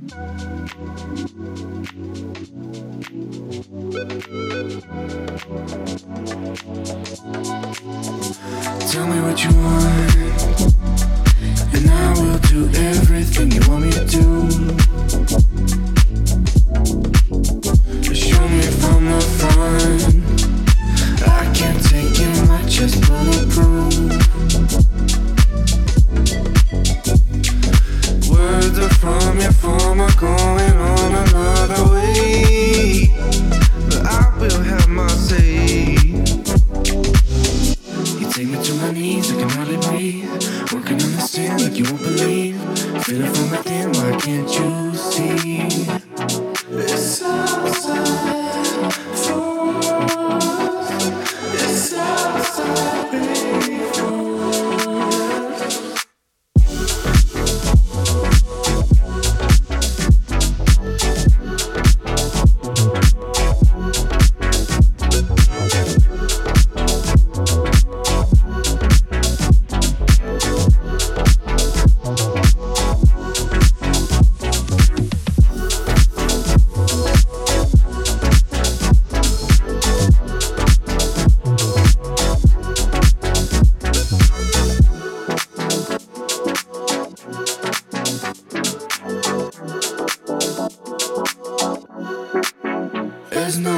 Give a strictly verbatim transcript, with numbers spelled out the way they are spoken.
Tell me what you want, and I will do everything you want me to do. Show me from the front, I can't take it, my chest bulletproof. Words are from your form are going on another way, but I will have my say. You take me to my knees, I can hardly breathe. Working on the stand like you won't believe. Feeling from within, why can't you see? It's outside for us. It's outside, baby, for us. There's no